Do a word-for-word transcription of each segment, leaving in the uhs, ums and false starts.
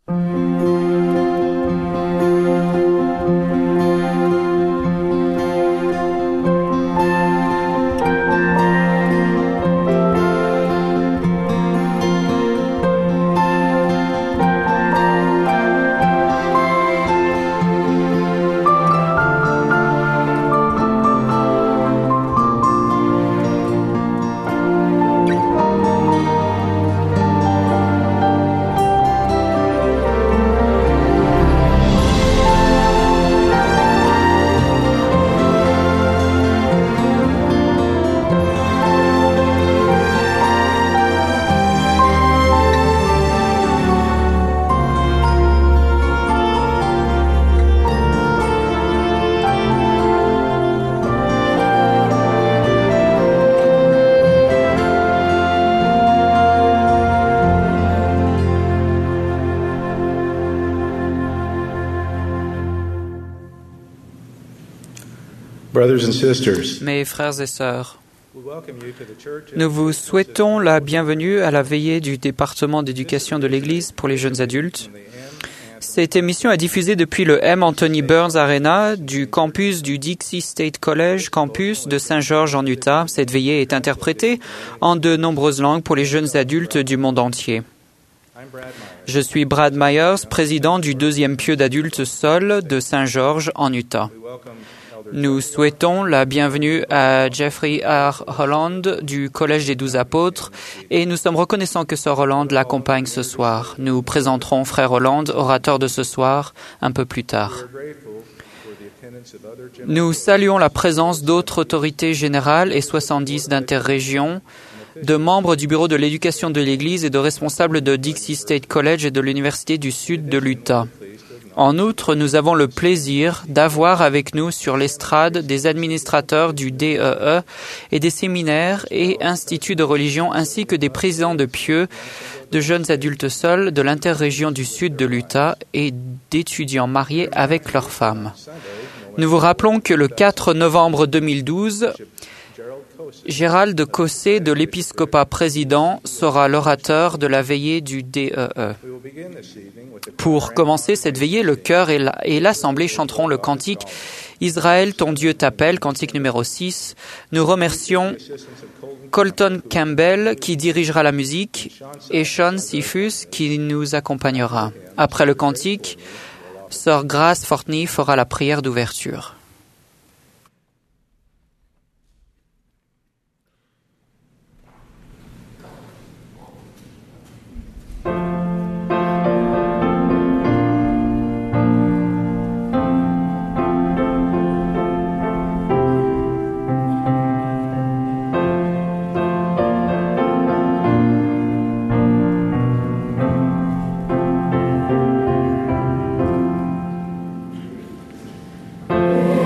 Brothers and sisters, Mes frères et sœurs, nous vous souhaitons la bienvenue à la veillée du département d'éducation de l'Église pour les jeunes adultes. Cette émission est diffusée depuis le M. Anthony Burns Arena du campus du Dixie State College, campus de Saint-Georges en Utah. Cette veillée est interprétée en de nombreuses langues pour les jeunes adultes du monde entier. Je suis Brad Myers, président du deuxième pieu d'adultes Sol de Saint-Georges en Utah. Nous souhaitons la bienvenue à Jeffrey R. Holland du Collège des Douze Apôtres et nous sommes reconnaissants que Sœur Holland l'accompagne ce soir. Nous présenterons Frère Holland, orateur de ce soir, un peu plus tard. Nous saluons la présence d'autres autorités générales et soixante-dix d'interrégions, de membres du Bureau de l'éducation de l'Église et de responsables de Dixie State College et de l'Université du Sud de l'Utah. En outre, nous avons le plaisir d'avoir avec nous sur l'estrade des administrateurs du D E E et des séminaires et instituts de religion ainsi que des présidents de pieux de jeunes adultes seuls de l'interrégion du Sud de l'Utah et d'étudiants mariés avec leurs femmes. Nous vous rappelons que le quatre novembre deux mille douze, Gérald Cossé de l'épiscopat président sera l'orateur de la veillée du D E E. Pour commencer cette veillée, le chœur et l'assemblée chanteront le cantique « Israël, ton Dieu t'appelle », cantique numéro six. Nous remercions Colton Campbell qui dirigera la musique et Sean Sifus qui nous accompagnera. Après le cantique, Sœur Grace Fortney fera la prière d'ouverture. Oh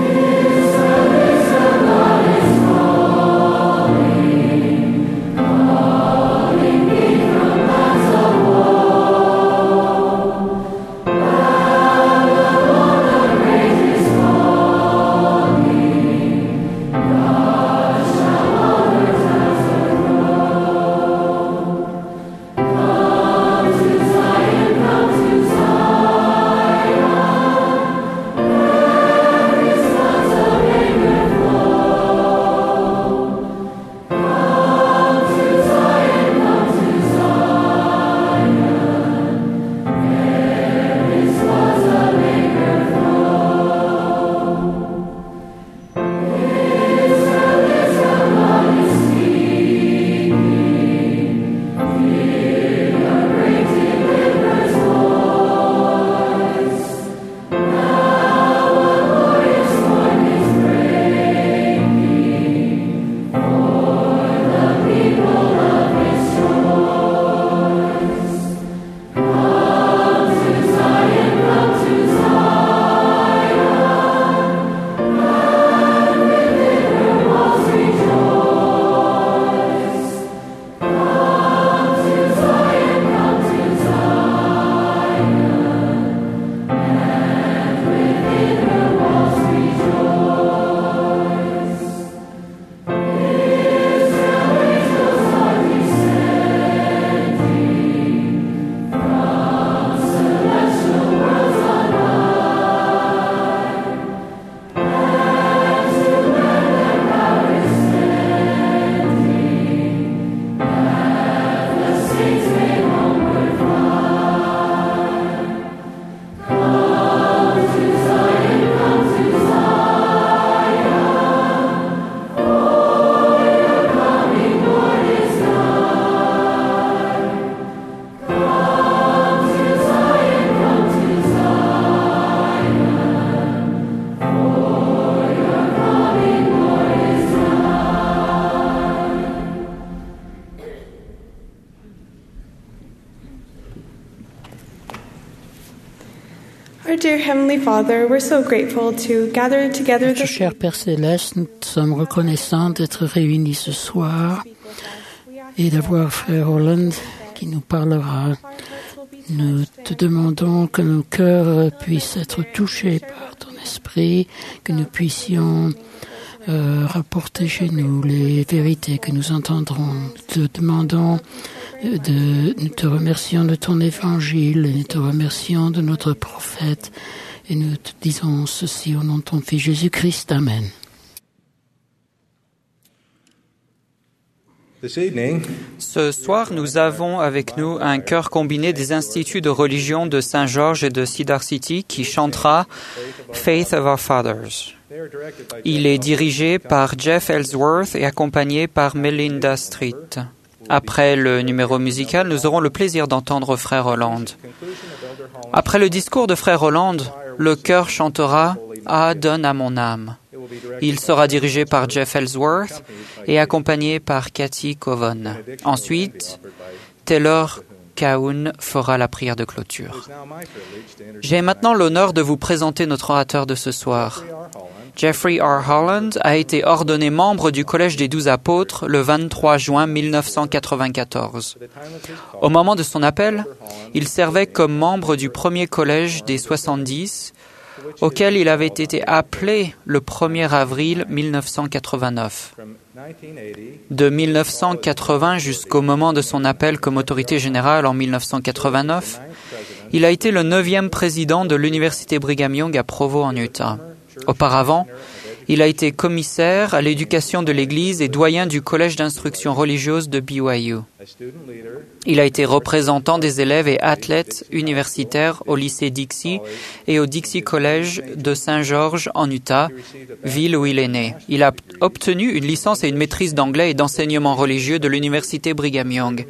Our dear Heavenly Father, we're so grateful to gather together Notre this cher Père Céleste, nous sommes reconnaissants d'être réunis ce soir et d'avoir Frère Holland qui nous parlera. Nous te demandons que nos cœurs puissent être touchés par ton esprit, que nous puissions euh, rapporter chez nous les vérités que nous entendrons. Nous te demandons de, nous te remercions de ton évangile et nous te remercions de notre prophète et nous te disons ceci au nom de ton Fils Jésus-Christ. Amen. Ce soir, nous avons avec nous un chœur combiné des instituts de religion de Saint-Georges et de Cedar City qui chantera Faith of Our Fathers. Il est dirigé par Jeff Ellsworth et accompagné par Melinda Street. Après le numéro musical, nous aurons le plaisir d'entendre Frère Holland. Après le discours de Frère Holland, le chœur chantera « Ah, donne à mon âme ». Il sera dirigé par Jeff Ellsworth et accompagné par Cathy Coven. Ensuite, Taylor Cahoon fera la prière de clôture. J'ai maintenant l'honneur de vous présenter notre orateur de ce soir. Jeffrey R. Holland a été ordonné membre du Collège des Douze Apôtres le vingt-trois juin mille neuf cent quatre-vingt-quatorze. Au moment de son appel, il servait comme membre du premier collège des soixante-dix, auquel il avait été appelé le premier avril mille neuf cent quatre-vingt-neuf. De mille neuf cent quatre-vingts jusqu'au moment de son appel comme autorité générale en mille neuf cent quatre-vingt-neuf, il a été le neuvième président de l'Université Brigham Young à Provo en Utah. Auparavant, il a été commissaire à l'éducation de l'Église et doyen du Collège d'instruction religieuse de B Y U. Il a été représentant des élèves et athlètes universitaires au lycée Dixie et au Dixie College de Saint-Georges en Utah, ville où il est né. Il a obtenu une licence et une maîtrise d'anglais et d'enseignement religieux de l'Université Brigham Young.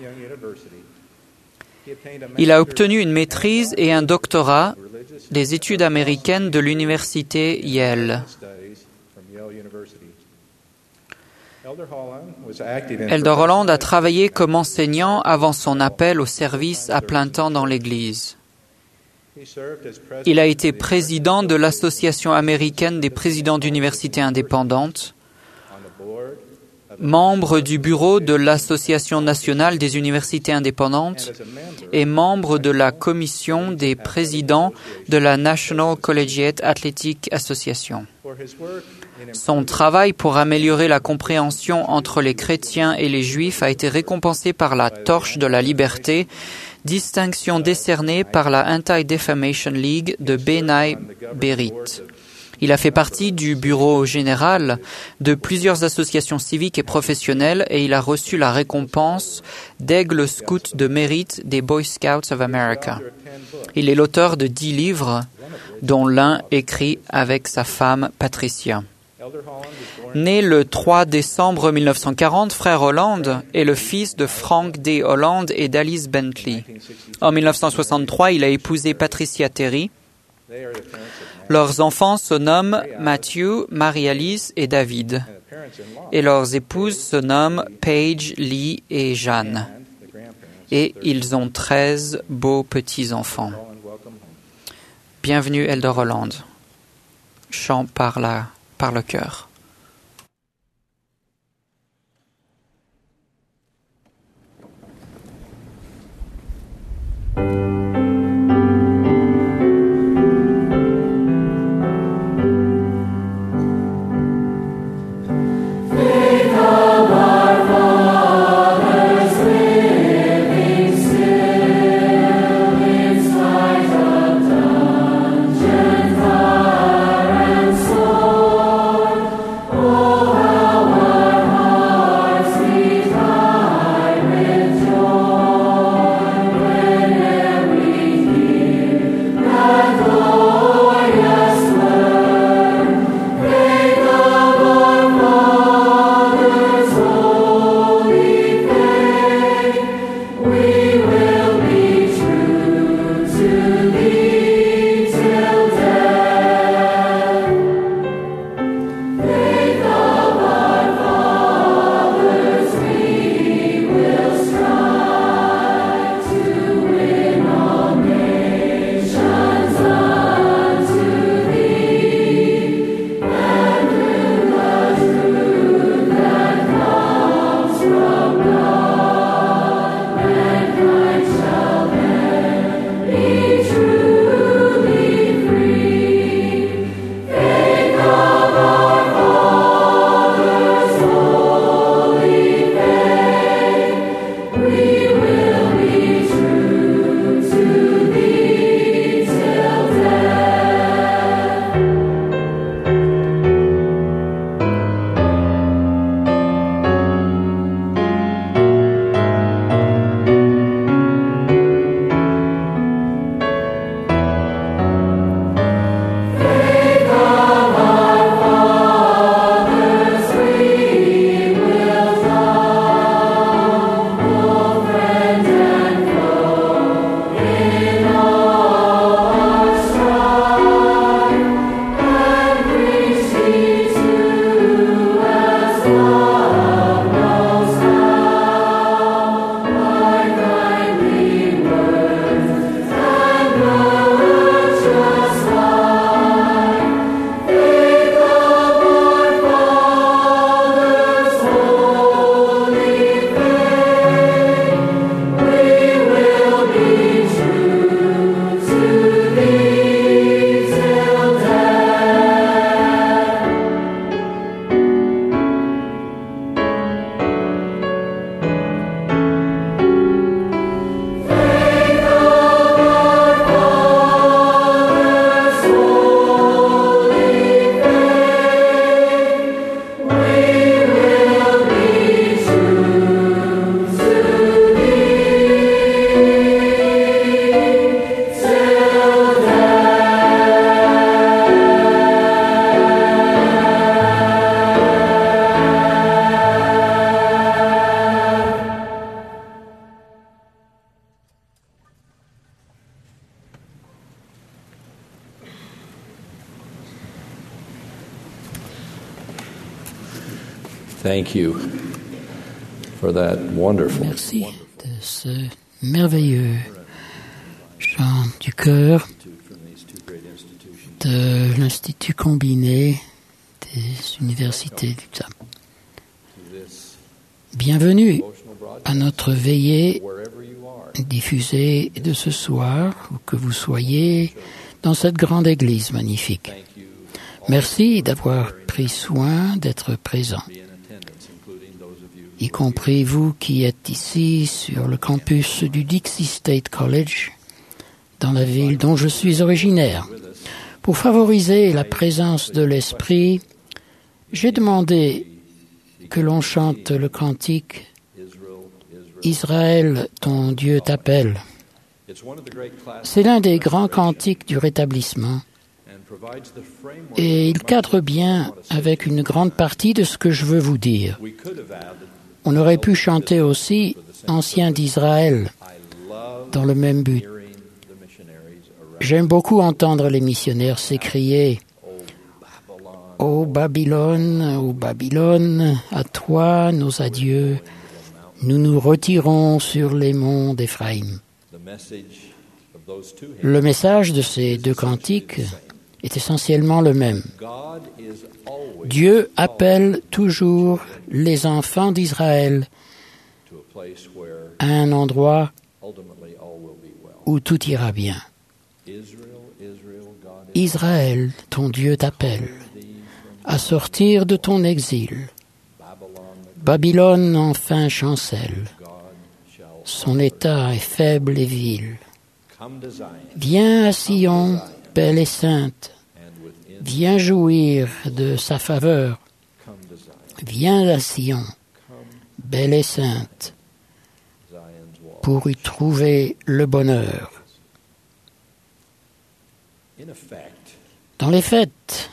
Il a obtenu une maîtrise et un doctorat des études américaines de l'Université Yale. Elder Holland a travaillé comme enseignant avant son appel au service à plein temps dans l'Église. Il a été président de l'Association américaine des présidents d'universités indépendantes, membre du bureau de l'Association nationale des universités indépendantes et membre de la commission des présidents de la National Collegiate Athletic Association. Son travail pour améliorer la compréhension entre les chrétiens et les juifs a été récompensé par la Torche de la Liberté, distinction décernée par la Anti-Defamation League de B'nai B'rith. Il a fait partie du bureau général de plusieurs associations civiques et professionnelles et il a reçu la récompense d'Aigle Scout de mérite des Boy Scouts of America. Il est l'auteur de dix livres, dont l'un écrit avec sa femme Patricia. Né le trois décembre mille neuf cent quarante, Frère Holland est le fils de Frank D. Holland et d'Alice Bentley. En mille neuf cent soixante-trois, il a épousé Patricia Terry. Leurs enfants se nomment Matthew, Marie-Alice et David. Et leurs épouses se nomment Paige, Lee et Jeanne. Et ils ont treize beaux petits-enfants. Bienvenue, Elder Holland. Chant par, la, par le cœur. When Thank you for that wonderful. Merci de ce merveilleux chant du chœur de l'Institut combiné des universités d'Utah. Bienvenue à notre veillée diffusée de ce soir, où que vous soyez dans cette grande église magnifique. Merci d'avoir pris soin d'être présent, y compris vous qui êtes ici sur le campus du Dixie State College, dans la ville dont je suis originaire. Pour favoriser la présence de l'Esprit, j'ai demandé que l'on chante le cantique « Israël, ton Dieu t'appelle ». C'est l'un des grands cantiques du rétablissement et il cadre bien avec une grande partie de ce que je veux vous dire. On aurait pu chanter aussi « Ancien d'Israël » dans le même but. J'aime beaucoup entendre les missionnaires s'écrier « Ô Babylone, ô Babylone, à toi nos adieux, nous nous retirons sur les monts d'Éphraïm. » Le message de ces deux cantiques est essentiellement le même. Dieu appelle toujours les enfants d'Israël à un endroit où tout ira bien. Israël, ton Dieu t'appelle à sortir de ton exil. Babylone enfin chancelle. Son état est faible et vil. Viens à Sion, belle et sainte. Viens jouir de sa faveur. Viens à Sion, belle et sainte, pour y trouver le bonheur. Dans les faits,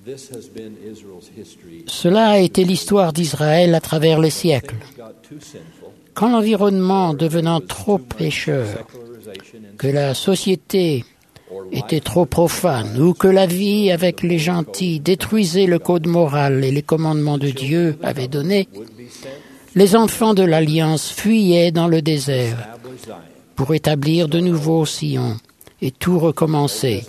cela a été l'histoire d'Israël à travers les siècles. Quand l'environnement devenant trop pécheur, que la société était trop profane, ou que la vie avec les gentils détruisait le code moral et les commandements de Dieu avait donné, les enfants de l'Alliance fuyaient dans le désert pour établir de nouveau Sion et tout recommencer.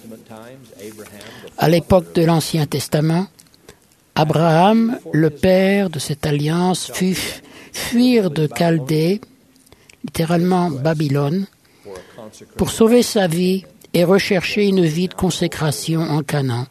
À l'époque de l'Ancien Testament, Abraham, le père de cette alliance, fut fuir de Chaldée, littéralement Babylone, pour sauver sa vie et rechercher une vie de consécration en Canaan,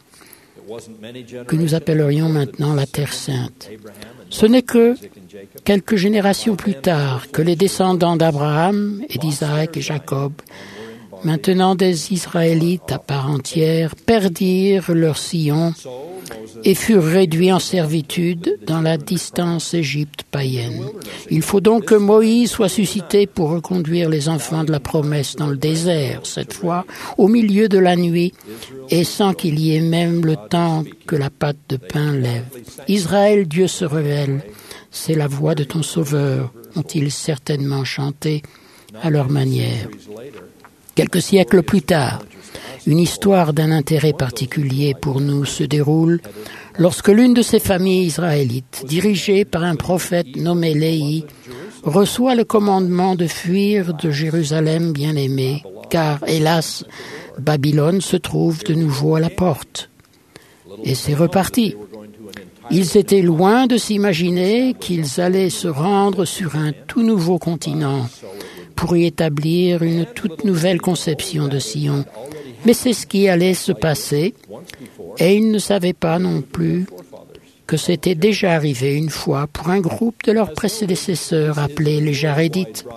que nous appellerions maintenant la Terre Sainte. Ce n'est que quelques générations plus tard que les descendants d'Abraham et d'Isaac et Jacob, maintenant des Israélites à part entière, perdirent leur Sion et furent réduits en servitude dans la distance Égypte païenne. Il faut donc que Moïse soit suscité pour reconduire les enfants de la promesse dans le désert, cette fois au milieu de la nuit, et sans qu'il y ait même le temps que la pâte de pain lève. Israël, Dieu se révèle, c'est la voix de ton Sauveur, ont-ils certainement chanté à leur manière. Quelques siècles plus tard, une histoire d'un intérêt particulier pour nous se déroule lorsque l'une de ces familles israélites, dirigée par un prophète nommé Léhi, reçoit le commandement de fuir de Jérusalem bien-aimée, car, hélas, Babylone se trouve de nouveau à la porte. Et c'est reparti. Ils étaient loin de s'imaginer qu'ils allaient se rendre sur un tout nouveau continent pour y établir une toute nouvelle conception de Sion. Mais c'est ce qui allait se passer, et ils ne savaient pas non plus que c'était déjà arrivé une fois pour un groupe de leurs prédécesseurs appelés les Jarédites.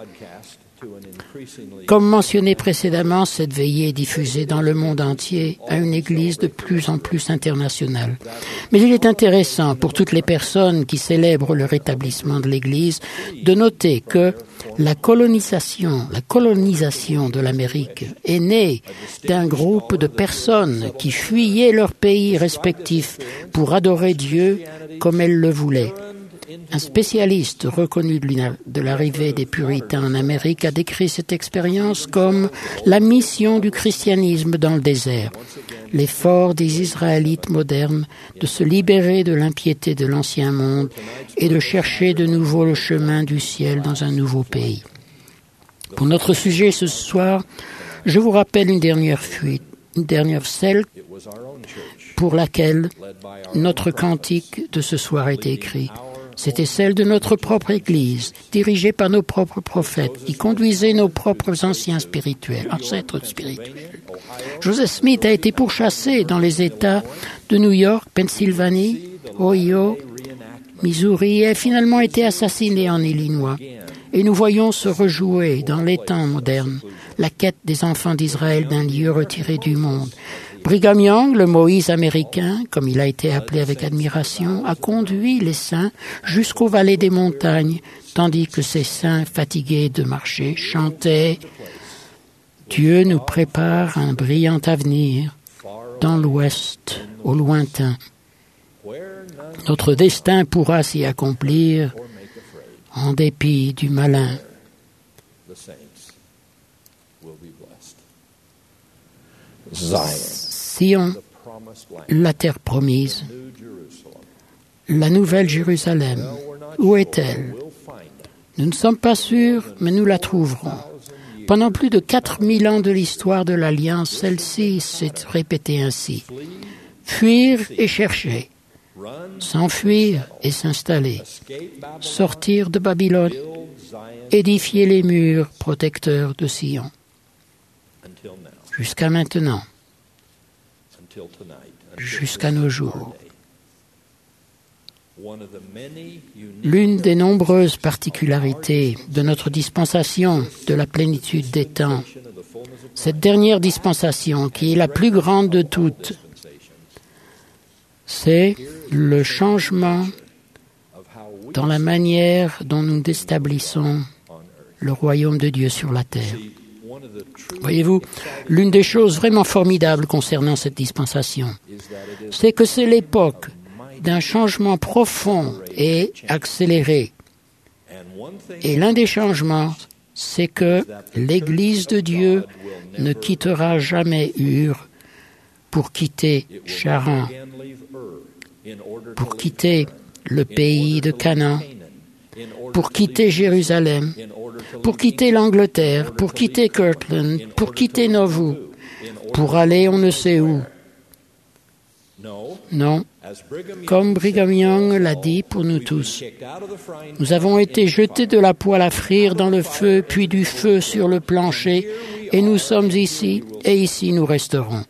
Comme mentionné précédemment, cette veillée est diffusée dans le monde entier à une église de plus en plus internationale. Mais il est intéressant pour toutes les personnes qui célèbrent le rétablissement de l'église de noter que la colonisation, la colonisation de l'Amérique est née d'un groupe de personnes qui fuyaient leur pays respectif pour adorer Dieu comme elles le voulaient. Un spécialiste reconnu de l'arrivée des puritains en Amérique a décrit cette expérience comme la mission du christianisme dans le désert, l'effort des Israélites modernes de se libérer de l'impiété de l'ancien monde et de chercher de nouveau le chemin du ciel dans un nouveau pays. Pour notre sujet ce soir, je vous rappelle une dernière fuite, une dernière celle pour laquelle notre cantique de ce soir a été écrit. C'était celle de notre propre Église, dirigée par nos propres prophètes, qui conduisait nos propres anciens spirituels, ancêtres spirituels. Joseph Smith a été pourchassé dans les États de New York, Pennsylvanie, Ohio, Missouri et a finalement été assassiné en Illinois. Et nous voyons se rejouer dans les temps modernes la quête des enfants d'Israël d'un lieu retiré du monde. Brigham Young, le Moïse américain, comme il a été appelé avec admiration, a conduit les saints jusqu'aux vallées des montagnes, tandis que ces saints, fatigués de marcher, chantaient « Dieu nous prépare un brillant avenir dans l'ouest, au lointain. Notre destin pourra s'y accomplir en dépit du malin. » Sion, la terre promise, la nouvelle Jérusalem, où est-elle? Nous ne sommes pas sûrs, mais nous la trouverons. Pendant plus de quatre mille ans de l'histoire de l'Alliance, celle-ci s'est répétée ainsi. Fuir et chercher, s'enfuir et s'installer, sortir de Babylone, édifier les murs protecteurs de Sion. Jusqu'à maintenant, jusqu'à nos jours. L'une des nombreuses particularités de notre dispensation de la plénitude des temps, cette dernière dispensation qui est la plus grande de toutes, c'est le changement dans la manière dont nous établissons le royaume de Dieu sur la terre. Voyez-vous, l'une des choses vraiment formidables concernant cette dispensation, c'est que c'est l'époque d'un changement profond et accéléré. Et l'un des changements, c'est que l'Église de Dieu ne quittera jamais Ur pour quitter Charan, pour quitter le pays de Canaan, pour quitter Jérusalem, pour quitter l'Angleterre, pour quitter Kirtland, pour quitter Nauvoo, pour aller on ne sait où. Non, comme Brigham Young l'a dit pour nous tous, nous avons été jetés de la poêle à frire dans le feu, puis du feu sur le plancher, et nous sommes ici, et ici nous resterons.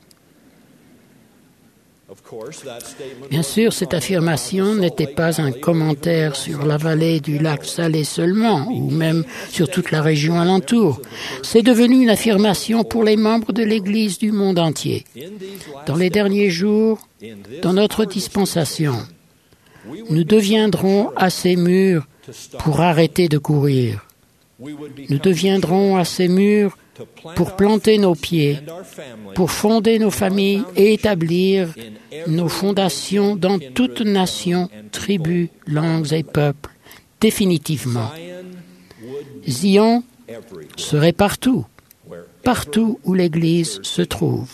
Bien sûr, cette affirmation n'était pas un commentaire sur la vallée du lac Salé seulement, ou même sur toute la région alentour. C'est devenu une affirmation pour les membres de l'Église du monde entier. Dans les derniers jours, dans notre dispensation, nous deviendrons assez mûrs pour arrêter de courir. Nous deviendrons assez mûrs pour planter nos pieds, pour fonder nos familles et établir nos fondations dans toute nation, tribus, langues et peuples, définitivement. Zion serait partout, partout où l'Église se trouve.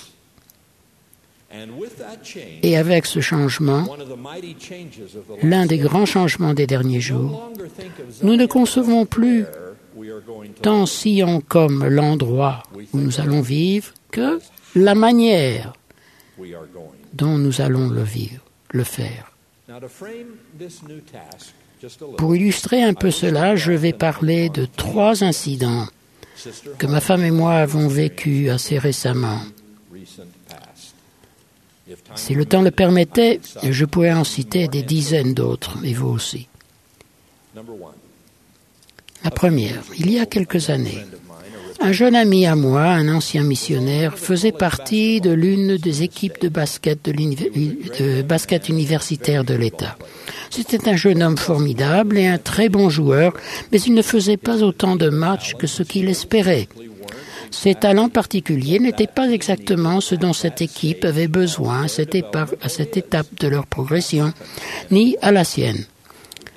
Et avec ce changement, l'un des grands changements des derniers jours, nous ne concevons plus tant Sion comme l'endroit où nous allons vivre que la manière dont nous allons le vivre, le faire. Pour illustrer un peu cela, je vais parler de trois incidents que ma femme et moi avons vécus assez récemment. Si le temps le permettait, je pourrais en citer des dizaines d'autres, et vous aussi. La première, il y a quelques années, un jeune ami à moi, un ancien missionnaire, faisait partie de l'une des équipes de basket, de, de basket universitaire de l'État. C'était un jeune homme formidable et un très bon joueur, mais il ne faisait pas autant de matchs que ce qu'il espérait. Ses talents particuliers n'étaient pas exactement ce dont cette équipe avait besoin à cette étape, à cette étape de leur progression, ni à la sienne.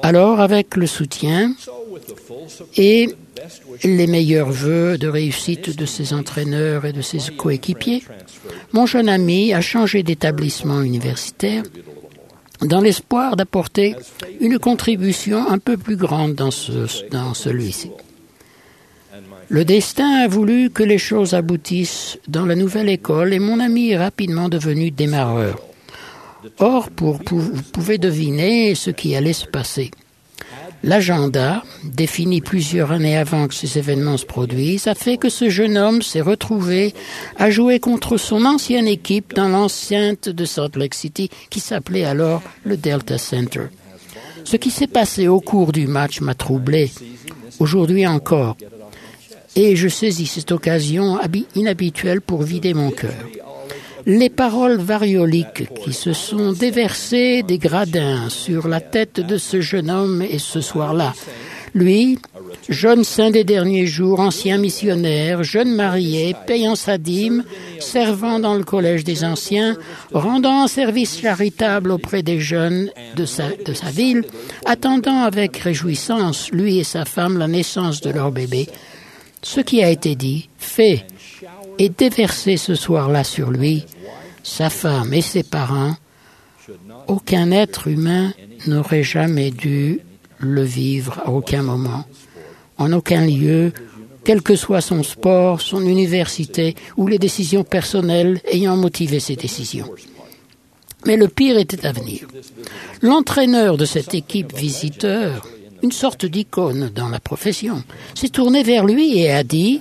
Alors, avec le soutien et les meilleurs vœux de réussite de ses entraîneurs et de ses coéquipiers, mon jeune ami a changé d'établissement universitaire dans l'espoir d'apporter une contribution un peu plus grande dans, ce, dans celui-ci. Le destin a voulu que les choses aboutissent dans la nouvelle école et mon ami est rapidement devenu démarreur. Or, pour, pour, vous pouvez deviner ce qui allait se passer. L'agenda, défini plusieurs années avant que ces événements se produisent, a fait que ce jeune homme s'est retrouvé à jouer contre son ancienne équipe dans l'enceinte de Salt Lake City, qui s'appelait alors le Delta Center. Ce qui s'est passé au cours du match m'a troublé, aujourd'hui encore, et je saisis cette occasion inhabituelle pour vider mon cœur. Les paroles varioliques qui se sont déversées des gradins sur la tête de ce jeune homme et ce soir-là. Lui, jeune saint des derniers jours, ancien missionnaire, jeune marié, payant sa dîme, servant dans le collège des anciens, rendant un service charitable auprès des jeunes de sa, de sa ville, attendant avec réjouissance, lui et sa femme, la naissance de leur bébé. Ce qui a été dit, fait et déversé ce soir-là sur lui, sa femme et ses parents, aucun être humain n'aurait jamais dû le vivre à aucun moment, en aucun lieu, quel que soit son sport, son université ou les décisions personnelles ayant motivé ses décisions. Mais le pire était à venir. L'entraîneur de cette équipe visiteur, une sorte d'icône dans la profession, s'est tourné vers lui et a dit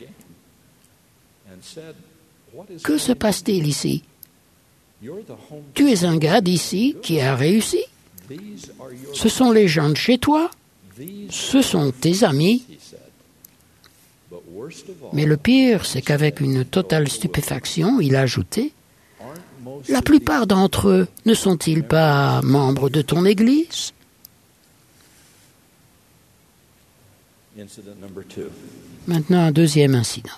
« Que se passe-t-il ici? Tu es un gars d'ici qui a réussi. Ce sont les gens de chez toi. Ce sont tes amis. » Mais le pire, c'est qu'avec une totale stupéfaction, il a ajouté « La plupart d'entre eux ne sont-ils pas membres de ton Église ?» Maintenant, un deuxième incident.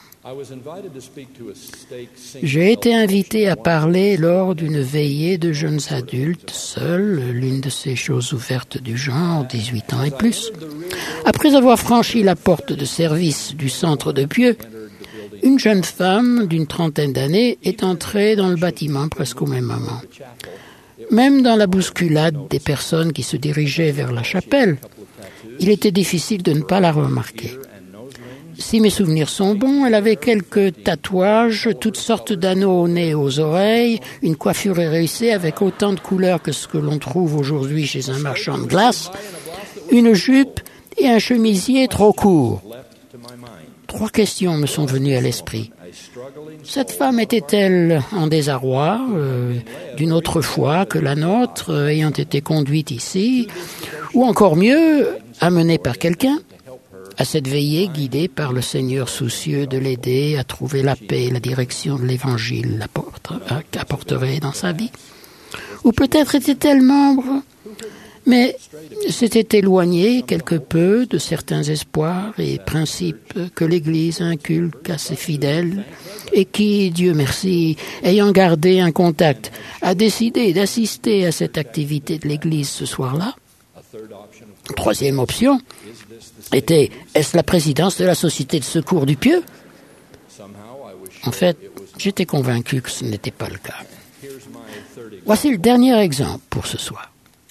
J'ai été invité à parler lors d'une veillée de jeunes adultes, seuls, l'une de ces choses ouvertes du genre, dix-huit ans et plus. Après avoir franchi la porte de service du centre de Pieux, une jeune femme d'une trentaine d'années est entrée dans le bâtiment presque au même moment. Même dans la bousculade des personnes qui se dirigeaient vers la chapelle, il était difficile de ne pas la remarquer. Si mes souvenirs sont bons, elle avait quelques tatouages, toutes sortes d'anneaux au nez et aux oreilles, une coiffure hérissée avec autant de couleurs que ce que l'on trouve aujourd'hui chez un marchand de glace, une jupe et un chemisier trop court. Trois questions me sont venues à l'esprit. Cette femme était-elle en désarroi, euh, d'une autre foi que la nôtre, euh, ayant été conduite ici, ou encore mieux, amenée par quelqu'un, à cette veillée guidée par le Seigneur soucieux de l'aider à trouver la paix et la direction de l'Évangile qu'apporterait dans sa vie? Ou peut-être était-elle membre, mais s'était éloignée quelque peu de certains espoirs et principes que l'Église inculque à ses fidèles et qui, Dieu merci, ayant gardé un contact, a décidé d'assister à cette activité de l'Église ce soir-là. Troisième option était, est-ce la présidence de la Société de secours du Pieux? En fait, j'étais convaincu que ce n'était pas le cas. Voici le dernier exemple pour ce soir.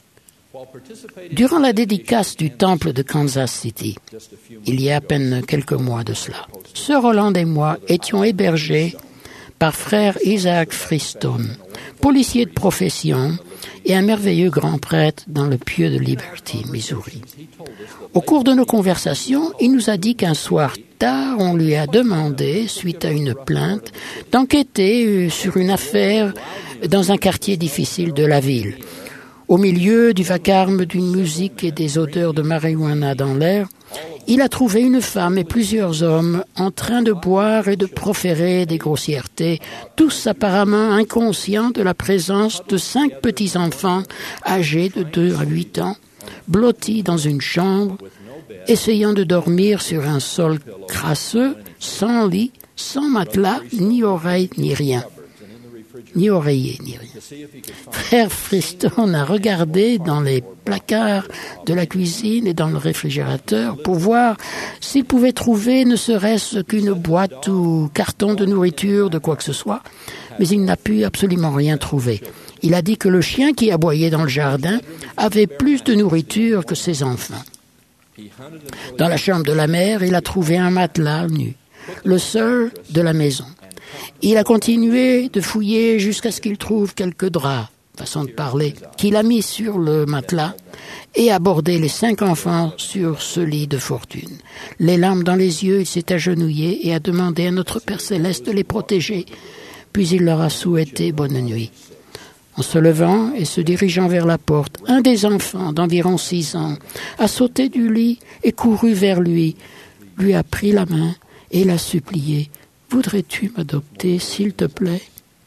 Durant la dédicace du temple de Kansas City, il y a à peine quelques mois de cela, Sœur Holland et moi étions hébergés par frère Isaac Freestone, policier de profession et un merveilleux grand prêtre dans le Pieux de Liberty, Missouri. Au cours de nos conversations, il nous a dit qu'un soir tard, on lui a demandé, suite à une plainte, d'enquêter sur une affaire dans un quartier difficile de la ville. Au milieu du vacarme d'une musique et des odeurs de marijuana dans l'air, il a trouvé une femme et plusieurs hommes en train de boire et de proférer des grossièretés, tous apparemment inconscients de la présence de cinq petits-enfants âgés de deux à huit ans, blottis dans une chambre, essayant de dormir sur un sol crasseux, sans lit, sans matelas, ni oreille, ni rien. ni oreiller, ni rien. Frère Freestone a regardé dans les placards de la cuisine et dans le réfrigérateur pour voir s'il pouvait trouver ne serait-ce qu'une boîte ou carton de nourriture, de quoi que ce soit, mais il n'a pu absolument rien trouver. Il a dit que le chien qui aboyait dans le jardin avait plus de nourriture que ses enfants. Dans la chambre de la mère, il a trouvé un matelas nu, le seul de la maison. Il a continué de fouiller jusqu'à ce qu'il trouve quelques draps, façon de parler, qu'il a mis sur le matelas et abordé les cinq enfants sur ce lit de fortune. Les larmes dans les yeux, il s'est agenouillé et a demandé à notre Père Céleste de les protéger. Puis il leur a souhaité bonne nuit. En se levant et se dirigeant vers la porte, un des enfants d'environ six ans a sauté du lit et couru vers lui, lui a pris la main et l'a supplié. « Voudrais-tu m'adopter, s'il te plaît ?»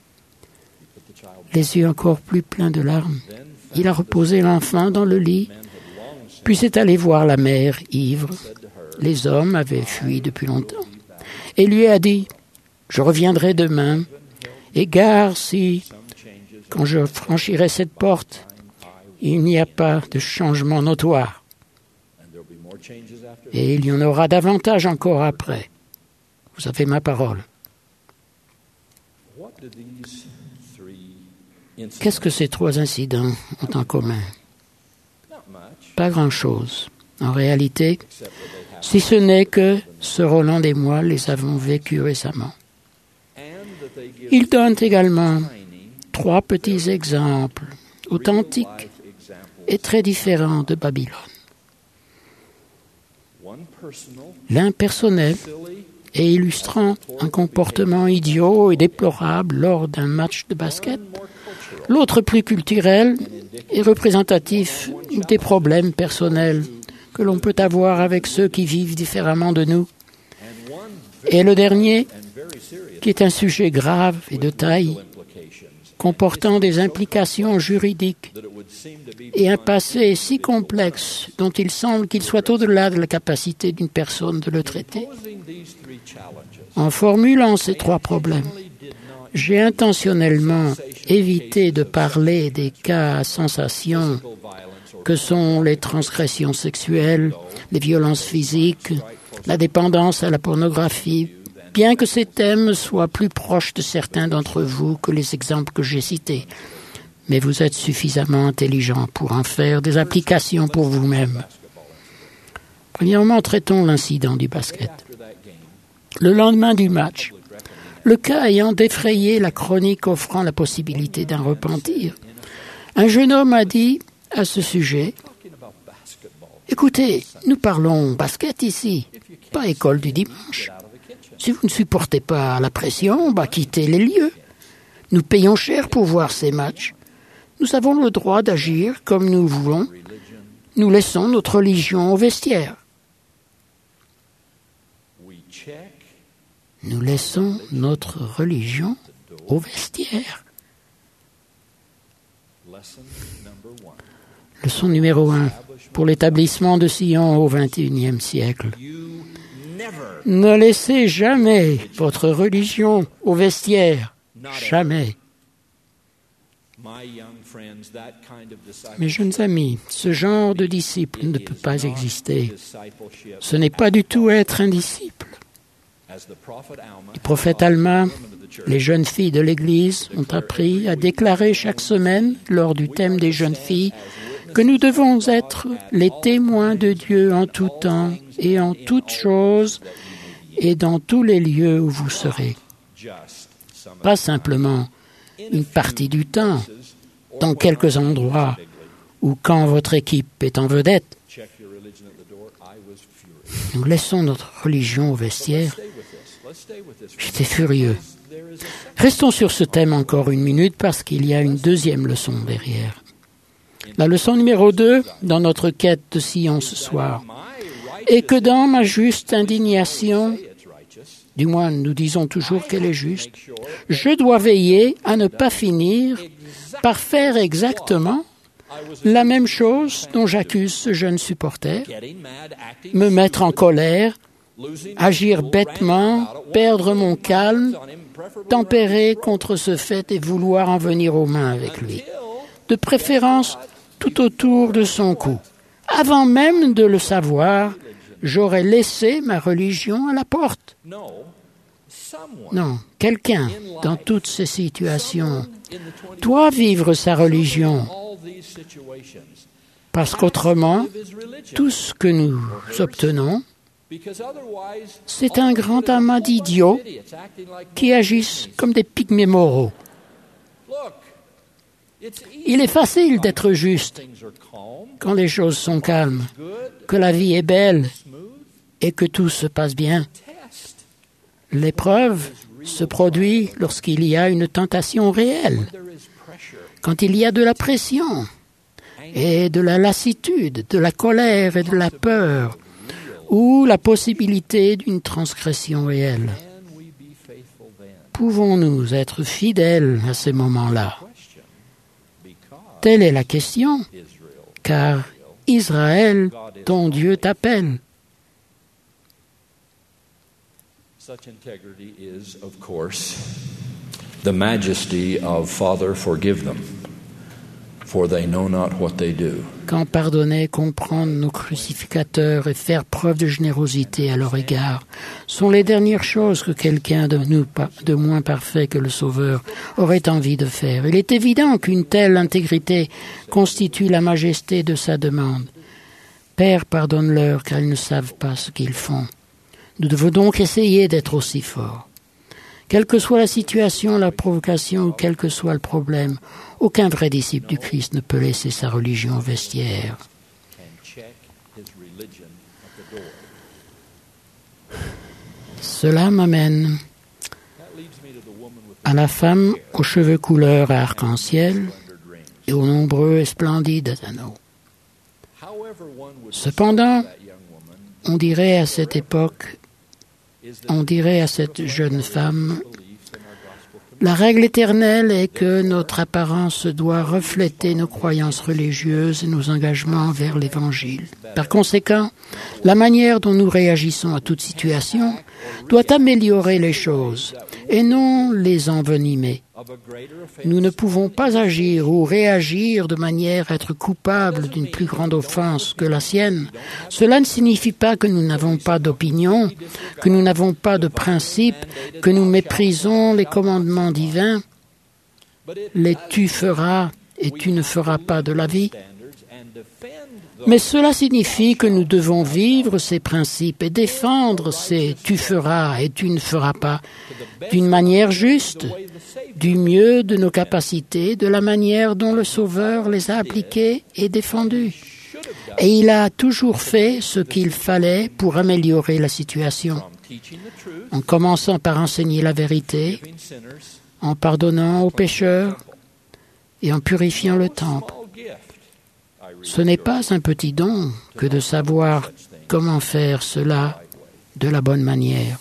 Les yeux encore plus pleins de larmes, il a reposé l'enfant dans le lit, puis est allé voir la mère ivre. Les hommes avaient fui depuis longtemps. Et lui a dit, « Je reviendrai demain, et gare si, quand je franchirai cette porte, il n'y a pas de changement notoire. Et il y en aura davantage encore après. Vous avez ma parole. » Qu'est-ce que ces trois incidents ont en commun? Pas grand-chose. En réalité, si ce n'est que Sir Roland et moi les avons vécus récemment. Ils donnent également trois petits exemples authentiques et très différents de Babylone. L'un personnel et illustrant un comportement idiot et déplorable lors d'un match de basket. L'autre plus culturel et représentatif des problèmes personnels que l'on peut avoir avec ceux qui vivent différemment de nous. Et le dernier, qui est un sujet grave et de taille, comportant des implications juridiques et un passé si complexe dont il semble qu'il soit au-delà de la capacité d'une personne de le traiter. En formulant ces trois problèmes, j'ai intentionnellement évité de parler des cas à sensation que sont les transgressions sexuelles, les violences physiques, la dépendance à la pornographie, bien que ces thèmes soient plus proches de certains d'entre vous que les exemples que j'ai cités. Mais vous êtes suffisamment intelligents pour en faire des applications pour vous-même. Premièrement, traitons l'incident du basket. Le lendemain du match, le cas ayant défrayé la chronique offrant la possibilité d'un repentir, un jeune homme a dit à ce sujet, « Écoutez, nous parlons basket ici, pas école du dimanche. Si vous ne supportez pas la pression, bah quittez les lieux. Nous payons cher pour voir ces matchs. Nous avons le droit d'agir comme nous voulons. Nous laissons notre religion au vestiaire. » Nous laissons notre religion au vestiaire. Leçon numéro un pour l'établissement de Sion au vingt et unième siècle. Ne laissez jamais votre religion au vestiaire. Jamais. Mes jeunes amis, ce genre de disciple ne peut pas exister. Ce n'est pas du tout être un disciple. Le prophète Alma, les jeunes filles de l'Église ont appris à déclarer chaque semaine, lors du thème des jeunes filles, que nous devons être les témoins de Dieu en tout temps et en toutes choses et dans tous les lieux où vous serez. Pas simplement une partie du temps, dans quelques endroits ou quand votre équipe est en vedette. Nous laissons notre religion au vestiaire. J'étais furieux. Restons sur ce thème encore une minute parce qu'il y a une deuxième leçon derrière. La leçon numéro deux dans notre quête de Sion ce soir est que dans ma juste indignation, du moins nous disons toujours qu'elle est juste, je dois veiller à ne pas finir par faire exactement la même chose dont j'accuse ce jeune supporter, me mettre en colère, agir bêtement, perdre mon calme tempérer contre ce fait et vouloir en venir aux mains avec lui, de préférence tout autour de son cou. Avant même de le savoir, j'aurais laissé ma religion à la porte. Non, quelqu'un, dans toutes ces situations, doit vivre sa religion, parce qu'autrement, tout ce que nous obtenons, c'est un grand amas d'idiots qui agissent comme des pygmées moraux. Il est facile d'être juste quand les choses sont calmes, que la vie est belle et que tout se passe bien. L'épreuve se produit lorsqu'il y a une tentation réelle, quand il y a de la pression et de la lassitude, de la colère et de la peur, ou la possibilité d'une transgression réelle. Pouvons-nous être fidèles à ces moments-là? Telle est la question, car Israël, ton Dieu t'appelle. Such integrity is, of course, the majesty of Father, forgive them, for they know not what they do. Quand pardonner, comprendre nos crucificateurs et faire preuve de générosité à leur égard sont les dernières choses que quelqu'un de nous de moins parfait que le Sauveur aurait envie de faire. Il est évident qu'une telle intégrité constitue la majesté de sa demande. Père, pardonne-leur car ils ne savent pas ce qu'ils font. Nous devons donc essayer d'être aussi forts. Quelle que soit la situation, la provocation ou quel que soit le problème, aucun vrai disciple du Christ ne peut laisser sa religion au vestiaire. Cela m'amène à la femme aux cheveux couleur à arc-en-ciel et aux nombreux et splendides anneaux. Cependant, on dirait à cette époque, on dirait à cette jeune femme, la règle éternelle est que notre apparence doit refléter nos croyances religieuses et nos engagements vers l'Évangile. Par conséquent, la manière dont nous réagissons à toute situation doit améliorer les choses et non les envenimer. Nous ne pouvons pas agir ou réagir de manière à être coupables d'une plus grande offense que la sienne. Cela ne signifie pas que nous n'avons pas d'opinion, que nous n'avons pas de principes, que nous méprisons les commandements divins. Les tu feras et tu ne feras pas de la vie. Mais cela signifie que nous devons vivre ces principes et défendre ces tu feras et tu ne feras pas d'une manière juste, du mieux de nos capacités, de la manière dont le Sauveur les a appliqués et défendus. Et il a toujours fait ce qu'il fallait pour améliorer la situation, en commençant par enseigner la vérité, en pardonnant aux pécheurs et en purifiant le temple. Ce n'est pas un petit don que de savoir comment faire cela de la bonne manière.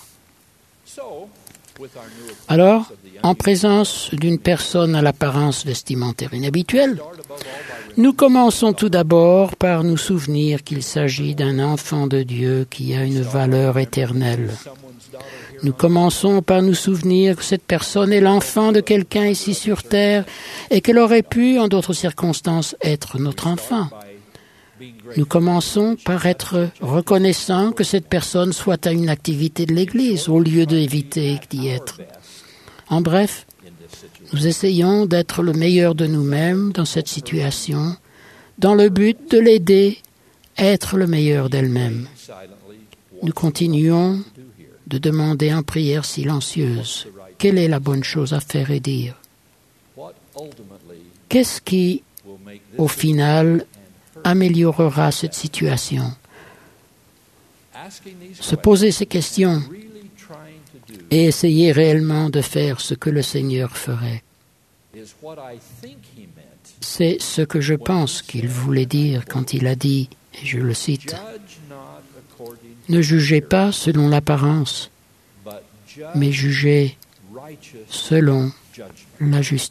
Alors, en présence d'une personne à l'apparence vestimentaire inhabituelle, nous commençons tout d'abord par nous souvenir qu'il s'agit d'un enfant de Dieu qui a une valeur éternelle. Nous commençons par nous souvenir que cette personne est l'enfant de quelqu'un ici sur terre et qu'elle aurait pu, en d'autres circonstances, être notre enfant. Nous commençons par être reconnaissants que cette personne soit à une activité de l'Église au lieu d'éviter d'y être. En bref, nous essayons d'être le meilleur de nous-mêmes dans cette situation, dans le but de l'aider à être le meilleur d'elle-même. Nous continuons de demander en prière silencieuse quelle est la bonne chose à faire et dire. Qu'est-ce qui, au final, améliorera cette situation? Se poser ces questions et essayer réellement de faire ce que le Seigneur ferait. C'est ce que je pense qu'il voulait dire quand il a dit, et je le cite, « Ne jugez pas selon l'apparence, mais jugez selon la justice. »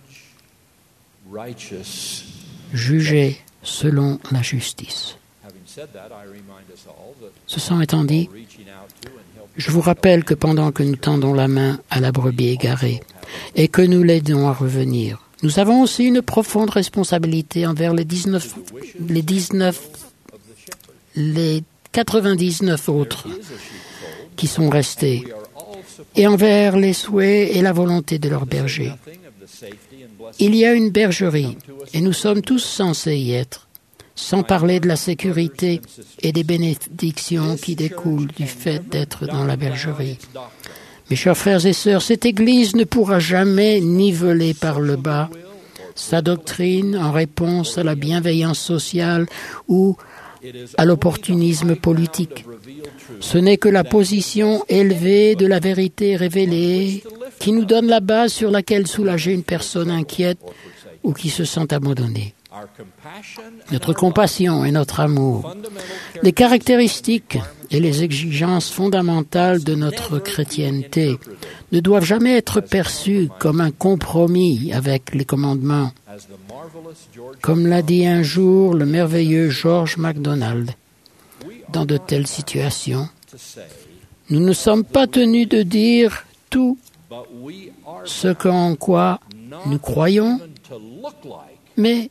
Jugez selon la justice. Ceci étant dit, je vous rappelle que pendant que nous tendons la main à la brebis égarée et que nous l'aidons à revenir, nous avons aussi une profonde responsabilité envers les dix-neuf, les dix-neuf, les quatre-vingt-dix-neuf autres qui sont restés et envers les souhaits et la volonté de leurs bergers. Il y a une bergerie et nous sommes tous censés y être, sans parler de la sécurité et des bénédictions qui découlent du fait d'être dans la bergerie. Mes chers frères et sœurs, cette Église ne pourra jamais niveler par le bas sa doctrine en réponse à la bienveillance sociale ou à l'opportunisme politique. Ce n'est que la position élevée de la vérité révélée qui nous donne la base sur laquelle soulager une personne inquiète ou qui se sent abandonnée. Notre compassion et notre amour, les caractéristiques et les exigences fondamentales de notre chrétienté ne doivent jamais être perçues comme un compromis avec les commandements. Comme l'a dit un jour le merveilleux George MacDonald, dans de telles situations, nous ne sommes pas tenus de dire tout ce en quoi nous croyons, mais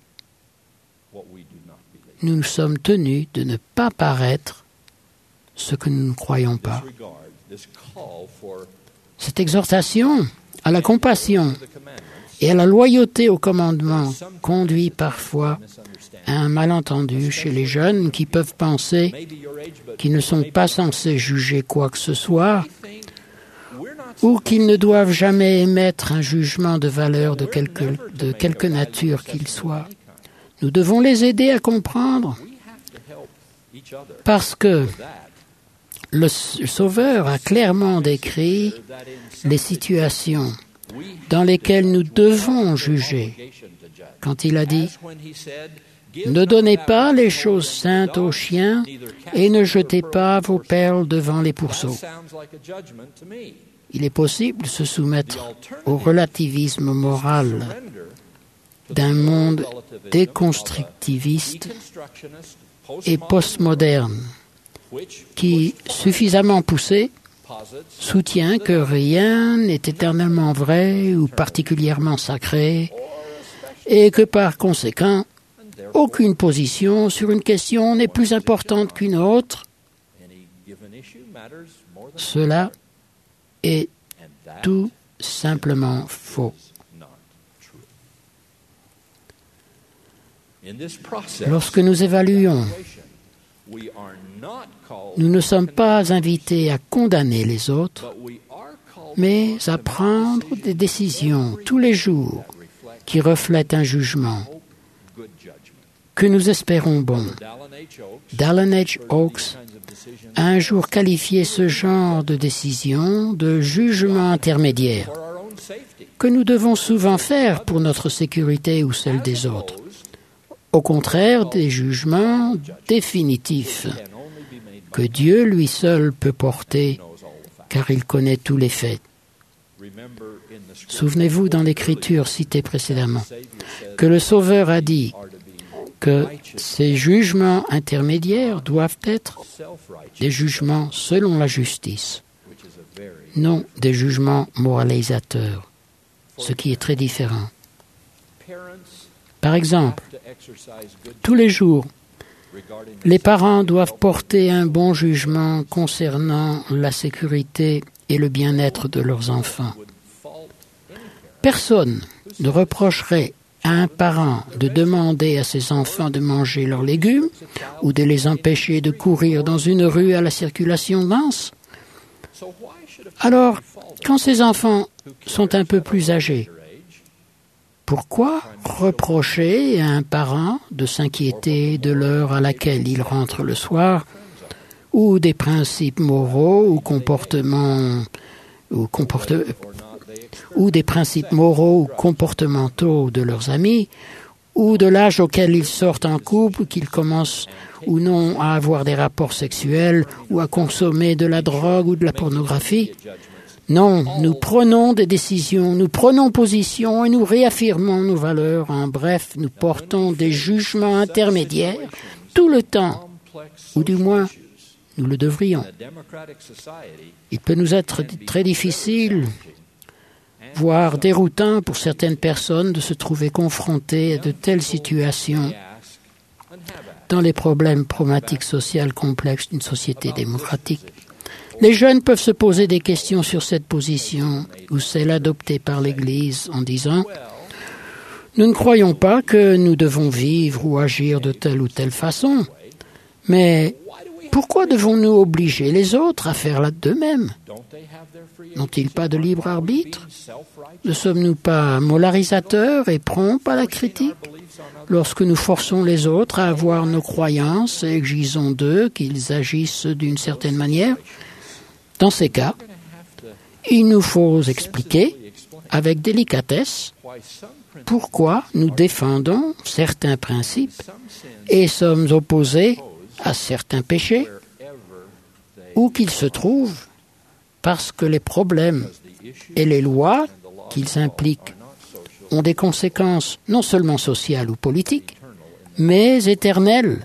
nous sommes tenus de ne pas paraître ce que nous ne croyons pas. Cette exhortation à la compassion et à la loyauté au commandement conduit parfois à un malentendu chez les jeunes qui peuvent penser qu'ils ne sont pas censés juger quoi que ce soit ou qu'ils ne doivent jamais émettre un jugement de valeur de quelque, de quelque nature qu'il soit. Nous devons les aider à comprendre parce que le Sauveur a clairement décrit les situations dans lesquelles nous devons juger quand il a dit « Ne donnez pas les choses saintes aux chiens et ne jetez pas vos perles devant les pourceaux. » Il est possible de se soumettre au relativisme moral d'un monde déconstructiviste et postmoderne qui, suffisamment poussé, soutient que rien n'est éternellement vrai ou particulièrement sacré et que par conséquent, aucune position sur une question n'est plus importante qu'une autre. Cela est tout simplement faux. Lorsque nous évaluons, nous ne sommes pas invités à condamner les autres, mais à prendre des décisions tous les jours qui reflètent un jugement que nous espérons bon. Dallin H. Oaks a un jour qualifié ce genre de décision de jugement intermédiaire que nous devons souvent faire pour notre sécurité ou celle des autres. Au contraire des jugements définitifs que Dieu lui seul peut porter, car il connaît tous les faits. Souvenez-vous dans l'Écriture citée précédemment que le Sauveur a dit que ces jugements intermédiaires doivent être des jugements selon la justice, non des jugements moralisateurs, ce qui est très différent. Par exemple, tous les jours, les parents doivent porter un bon jugement concernant la sécurité et le bien-être de leurs enfants. Personne ne reprocherait à un parent de demander à ses enfants de manger leurs légumes ou de les empêcher de courir dans une rue à la circulation dense. Alors, quand ces enfants sont un peu plus âgés, pourquoi reprocher à un parent de s'inquiéter de l'heure à laquelle il rentre le soir ou des principes moraux ou comportements ou, comporte, ou des principes moraux ou comportementaux de leurs amis ou de l'âge auquel ils sortent en couple, qu'ils commencent ou non à avoir des rapports sexuels ou à consommer de la drogue ou de la pornographie? Non, nous prenons des décisions, nous prenons position et nous réaffirmons nos valeurs. En bref, nous portons des jugements intermédiaires tout le temps ou du moins, nous le devrions. Il peut nous être très difficile, voire déroutant pour certaines personnes de se trouver confrontées à de telles situations dans les problèmes problématiques sociales complexes d'une société démocratique. Les jeunes peuvent se poser des questions sur cette position ou celle adoptée par l'Église en disant « Nous ne croyons pas que nous devons vivre ou agir de telle ou telle façon, mais pourquoi devons-nous obliger les autres à faire de même? N'ont-ils pas de libre arbitre? Ne sommes-nous pas moralisateurs et prompts à la critique lorsque nous forçons les autres à avoir nos croyances et exigeons d'eux qu'ils agissent d'une certaine manière? Dans ces cas, il nous faut expliquer avec délicatesse pourquoi nous défendons certains principes et sommes opposés à certains péchés, où qu'ils se trouvent, parce que les problèmes et les lois qu'ils impliquent ont des conséquences non seulement sociales ou politiques, mais éternelles.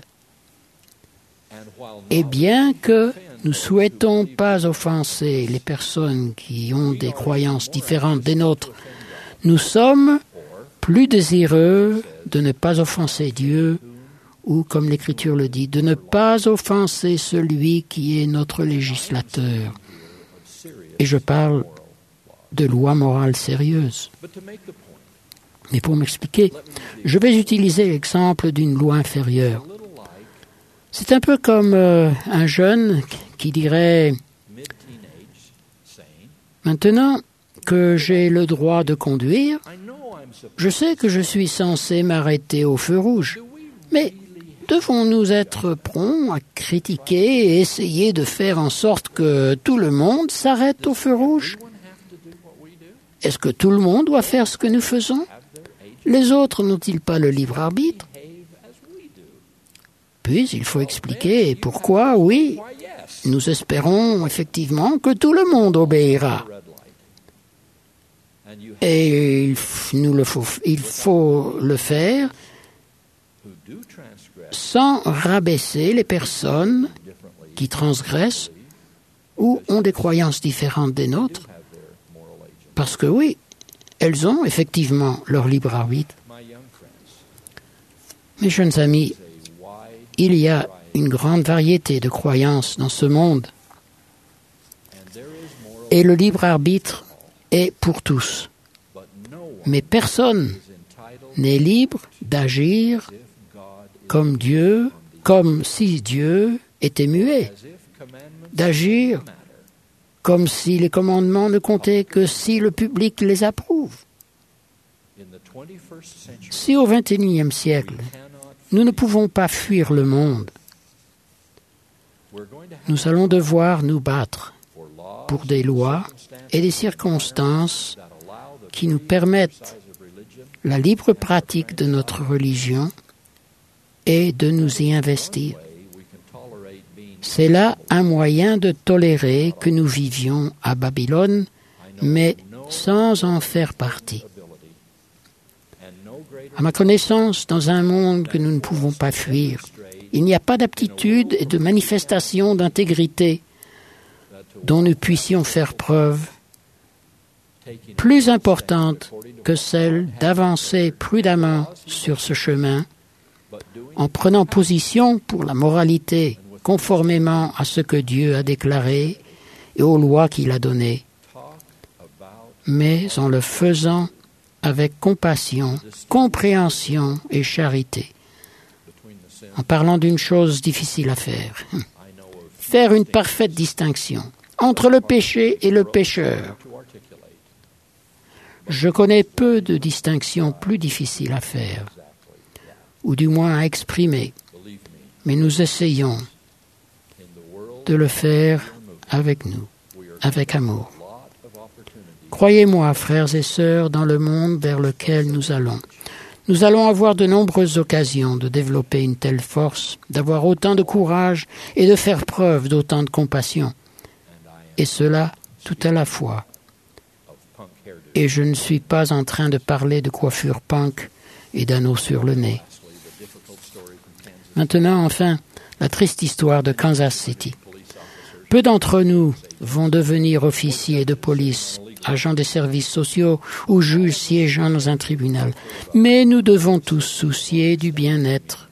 Et bien que nous ne souhaitons pas offenser les personnes qui ont des croyances différentes des nôtres, nous sommes plus désireux de ne pas offenser Dieu, ou, comme l'Écriture le dit, de ne pas offenser celui qui est notre législateur. Et je parle de loi morale sérieuse. Mais pour m'expliquer, je vais utiliser l'exemple d'une loi inférieure. C'est un peu comme euh, un jeune qui dirait « Maintenant que j'ai le droit de conduire, je sais que je suis censé m'arrêter au feu rouge, mais devons-nous être prompts à critiquer et essayer de faire en sorte que tout le monde s'arrête au feu rouge? Est-ce que tout le monde doit faire ce que nous faisons? Les autres n'ont-ils pas le libre arbitre? Puis il faut expliquer pourquoi, oui, nous espérons effectivement que tout le monde obéira. Et il, nous le faut, il faut le faire sans rabaisser les personnes qui transgressent ou ont des croyances différentes des nôtres, parce que oui, elles ont effectivement leur libre arbitre. Mes jeunes amis, il y a une grande variété de croyances dans ce monde, et le libre arbitre est pour tous. Mais personne n'est libre d'agir comme Dieu, comme si Dieu était muet, d'agir comme si les commandements ne comptaient que si le public les approuve. Si au vingt et unième siècle, nous ne pouvons pas fuir le monde, nous allons devoir nous battre pour des lois et des circonstances qui nous permettent la libre pratique de notre religion et de nous y investir. C'est là un moyen de tolérer que nous vivions à Babylone, mais sans en faire partie. À ma connaissance, dans un monde que nous ne pouvons pas fuir, il n'y a pas d'aptitude et de manifestation d'intégrité dont nous puissions faire preuve plus importante que celle d'avancer prudemment sur ce chemin en prenant position pour la moralité conformément à ce que Dieu a déclaré et aux lois qu'il a données, mais en le faisant avec compassion, compréhension et charité, en parlant d'une chose difficile à faire, faire une parfaite distinction entre le péché et le pécheur. Je connais peu de distinctions plus difficiles à faire, ou du moins à exprimer, mais nous essayons de le faire avec nous, avec amour. Croyez-moi, frères et sœurs, dans le monde vers lequel nous allons, nous allons avoir de nombreuses occasions de développer une telle force, d'avoir autant de courage et de faire preuve d'autant de compassion, et cela tout à la fois. Et je ne suis pas en train de parler de coiffure punk et d'anneaux sur le nez. Maintenant, enfin, la triste histoire de Kansas City. Peu d'entre nous vont devenir officiers de police, agents des services sociaux ou juges siégeant dans un tribunal. Mais nous devons tous soucier du bien-être,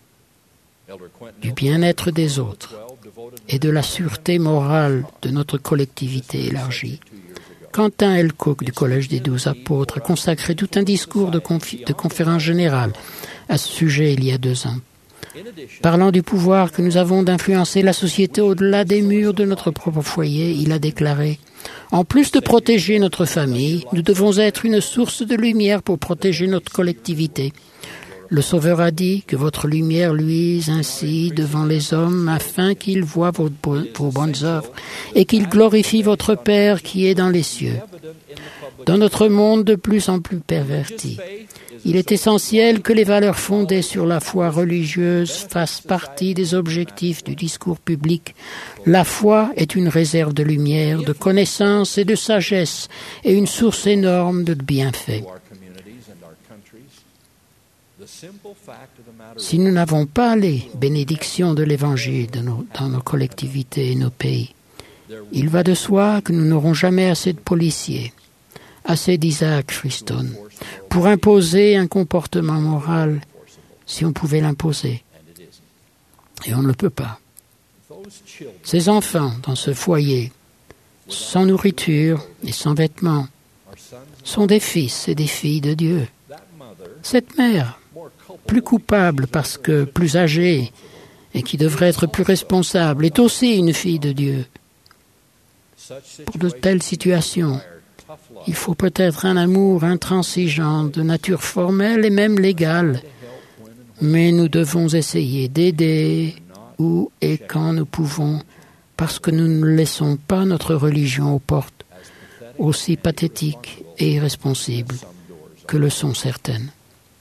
du bien-être des autres et de la sûreté morale de notre collectivité élargie. Quentin L. Cook du Collège des Douze Apôtres a consacré tout un discours de, confi- de conférence générale à ce sujet il y a deux ans. Parlant du pouvoir que nous avons d'influencer la société au-delà des murs de notre propre foyer, il a déclaré « En plus de protéger notre famille, nous devons être une source de lumière pour protéger notre collectivité. Le Sauveur a dit que votre lumière luise ainsi devant les hommes afin qu'ils voient vos, vos bonnes œuvres et qu'ils glorifient votre Père qui est dans les cieux. » Dans notre monde de plus en plus perverti, il est essentiel que les valeurs fondées sur la foi religieuse fassent partie des objectifs du discours public. La foi est une réserve de lumière, de connaissance et de sagesse et une source énorme de bienfaits. Si nous n'avons pas les bénédictions de l'Évangile de nos, dans nos collectivités et nos pays, il va de soi que nous n'aurons jamais assez de policiers, assez d'Isaac Freestone, pour imposer un comportement moral si on pouvait l'imposer. Et on ne le peut pas. Ces enfants dans ce foyer, sans nourriture et sans vêtements, sont des fils et des filles de Dieu. Cette mère, plus coupable parce que plus âgée et qui devrait être plus responsable, est aussi une fille de Dieu. Pour de telles situations, il faut peut-être un amour intransigeant, de nature formelle et même légale, mais nous devons essayer d'aider où et quand nous pouvons, parce que nous ne laissons pas notre religion aux portes, aussi pathétiques et irresponsibles que le sont certaines.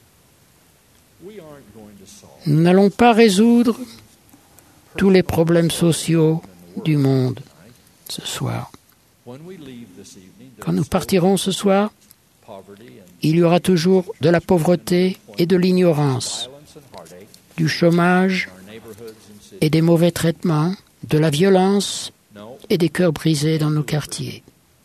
Nous n'allons pas résoudre tous les problèmes sociaux du monde ce soir. Quand nous partirons ce soir, il y aura toujours de la pauvreté et de l'ignorance, du chômage et des mauvais traitements, de la violence et des cœurs brisés dans nos quartiers,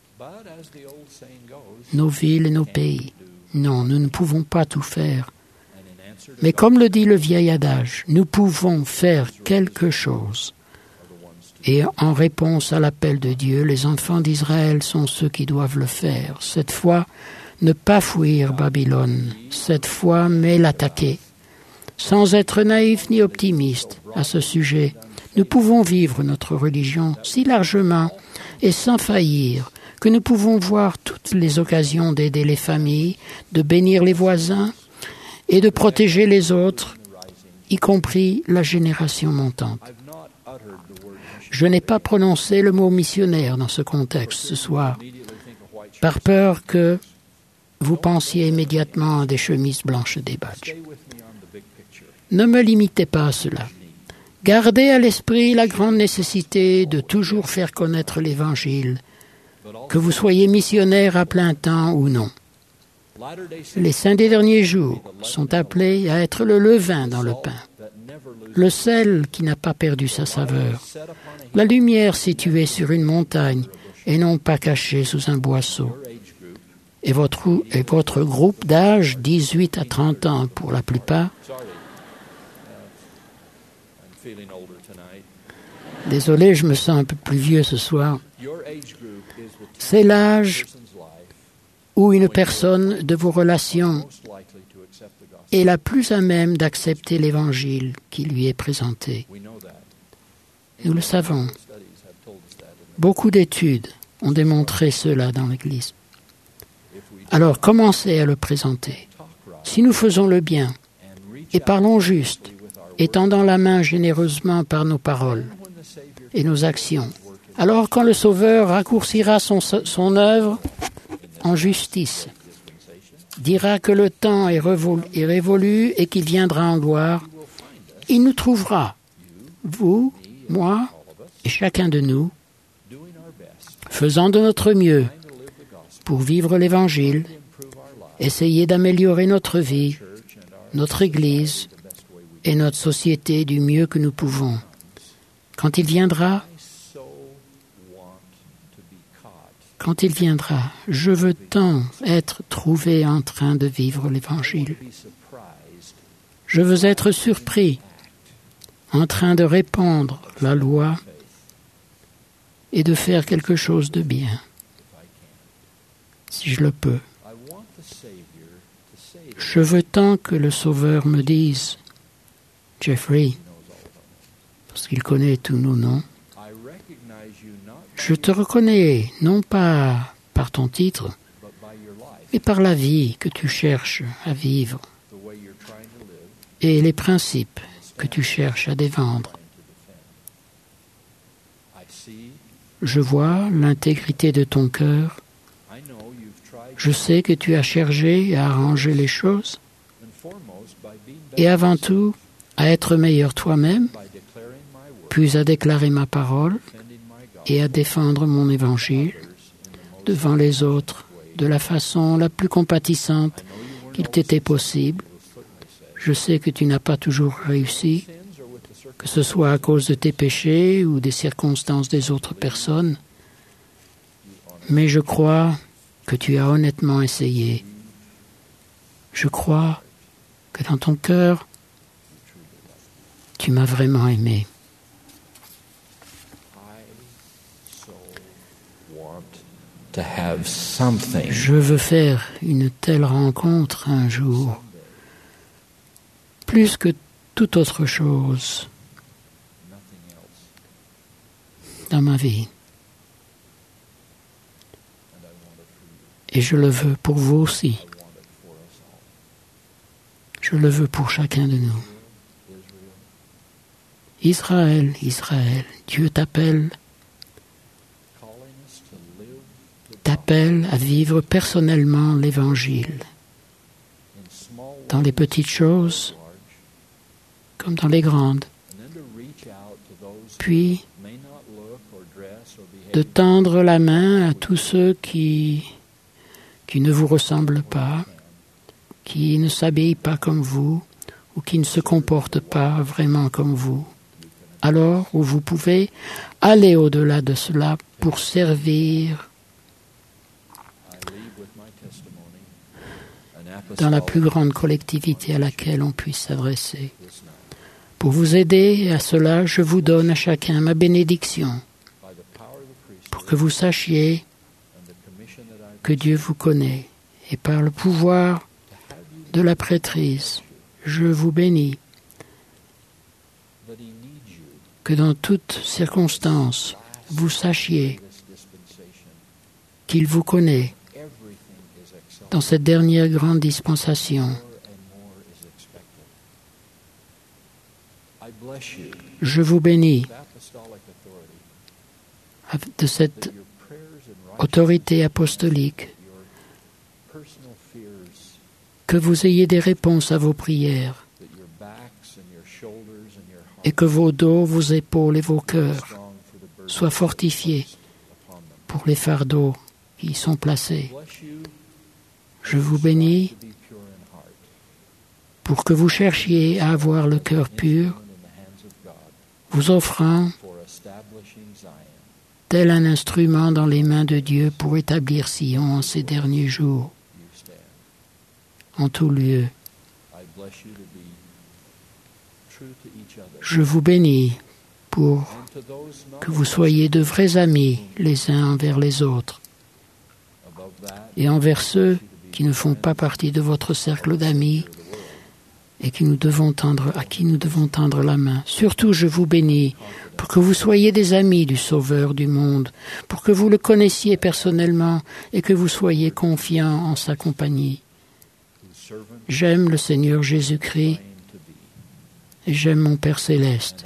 nos villes et nos pays. Non, nous ne pouvons pas tout faire. Mais comme le dit le vieil adage, nous pouvons faire quelque chose. Et en réponse à l'appel de Dieu, les enfants d'Israël sont ceux qui doivent le faire. Cette fois, ne pas fuir Babylone. Cette fois, mais l'attaquer. Sans être naïfs ni optimistes à ce sujet, nous pouvons vivre notre religion si largement et sans faillir que nous pouvons voir toutes les occasions d'aider les familles, de bénir les voisins et de protéger les autres, y compris la génération montante. Je n'ai pas prononcé le mot missionnaire dans ce contexte ce soir, par peur que vous pensiez immédiatement à des chemises blanches et des badges. Ne me limitez pas à cela. Gardez à l'esprit la grande nécessité de toujours faire connaître l'Évangile, que vous soyez missionnaire à plein temps ou non. Les saints des derniers jours sont appelés à être le levain dans le pain, le sel qui n'a pas perdu sa saveur, la lumière située sur une montagne et non pas cachée sous un boisseau. Et votre, et votre groupe d'âge, dix-huit à trente ans pour la plupart, désolé, je me sens un peu plus vieux ce soir, c'est l'âge où une personne de vos relations est la plus à même d'accepter l'Évangile qui lui est présenté. Nous le savons. Beaucoup d'études ont démontré cela dans l'Église. Alors, commencez à le présenter. Si nous faisons le bien et parlons juste, étendant la main généreusement par nos paroles et nos actions, alors quand le Sauveur raccourcira son, son œuvre en justice, dira que le temps est, révolu, est révolu et qu'il viendra en gloire, il nous trouvera, vous, moi et chacun de nous, faisant de notre mieux pour vivre l'Évangile, essayer d'améliorer notre vie, notre Église et notre société du mieux que nous pouvons. Quand il viendra, quand il viendra, je veux tant être trouvé en train de vivre l'Évangile. Je veux être surpris, en train de répandre la loi et de faire quelque chose de bien, si je le peux. Je veux tant que le Sauveur me dise, Jeffrey, parce qu'il connaît tous nos noms, je te reconnais non pas par ton titre, mais par la vie que tu cherches à vivre et les principes que tu cherches à défendre. Je vois l'intégrité de ton cœur. Je sais que tu as cherché à arranger les choses et avant tout à être meilleur toi-même, puis à déclarer ma parole et à défendre mon évangile devant les autres de la façon la plus compatissante qu'il t'était possible. Je sais que tu n'as pas toujours réussi, que ce soit à cause de tes péchés ou des circonstances des autres personnes, mais je crois que tu as honnêtement essayé. Je crois que dans ton cœur, tu m'as vraiment aimé. Je veux faire une telle rencontre un jour, plus que toute autre chose dans ma vie. Et je le veux pour vous aussi. Je le veux pour chacun de nous. Israël, Israël, Dieu t'appelle, t'appelle à vivre personnellement l'Évangile, dans les petites choses comme dans les grandes, puis de tendre la main à tous ceux qui, qui ne vous ressemblent pas, qui ne s'habillent pas comme vous ou qui ne se comportent pas vraiment comme vous. Alors où vous pouvez aller au-delà de cela pour servir dans la plus grande collectivité à laquelle on puisse s'adresser. Pour vous aider à cela, je vous donne à chacun ma bénédiction, pour que vous sachiez que Dieu vous connaît, et par le pouvoir de la prêtrise, je vous bénis, que dans toutes circonstances, vous sachiez qu'il vous connaît dans cette dernière grande dispensation. Je vous bénis de cette autorité apostolique, que vous ayez des réponses à vos prières et que vos dos, vos épaules et vos cœurs soient fortifiés pour les fardeaux qui y sont placés. Je vous bénis pour que vous cherchiez à avoir le cœur pur, vous offrant tel un instrument dans les mains de Dieu pour établir Sion en ces derniers jours, en tout lieu. Je vous bénis pour que vous soyez de vrais amis les uns envers les autres et envers ceux qui ne font pas partie de votre cercle d'amis et qui nous devons tendre, à qui nous devons tendre la main. Surtout, je vous bénis pour que vous soyez des amis du Sauveur du monde, pour que vous le connaissiez personnellement et que vous soyez confiants en sa compagnie. J'aime le Seigneur Jésus-Christ et j'aime mon Père céleste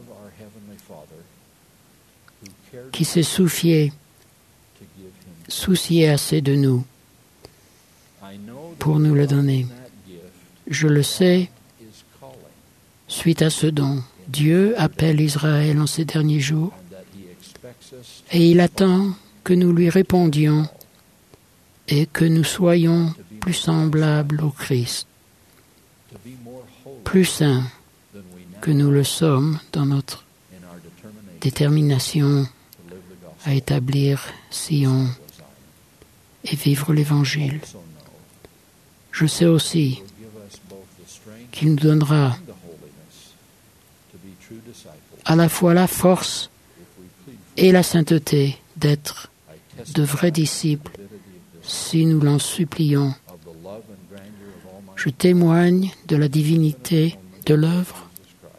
qui s'est soucié, soucié assez de nous pour nous le donner. Je le sais, suite à ce don, Dieu appelle Israël en ces derniers jours et il attend que nous lui répondions et que nous soyons plus semblables au Christ, plus saints, que nous le sommes dans notre détermination à établir Sion et vivre l'Évangile. Je sais aussi qu'il nous donnera à la fois la force et la sainteté d'être de vrais disciples si nous l'en supplions. Je témoigne de la divinité de l'œuvre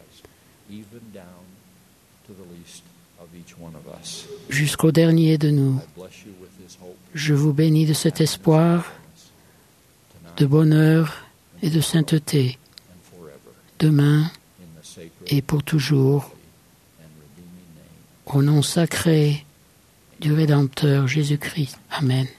jusqu'au dernier de nous. Je vous bénis de cet espoir, de bonheur et de sainteté, demain et pour toujours, au nom sacré du Rédempteur Jésus-Christ. Amen.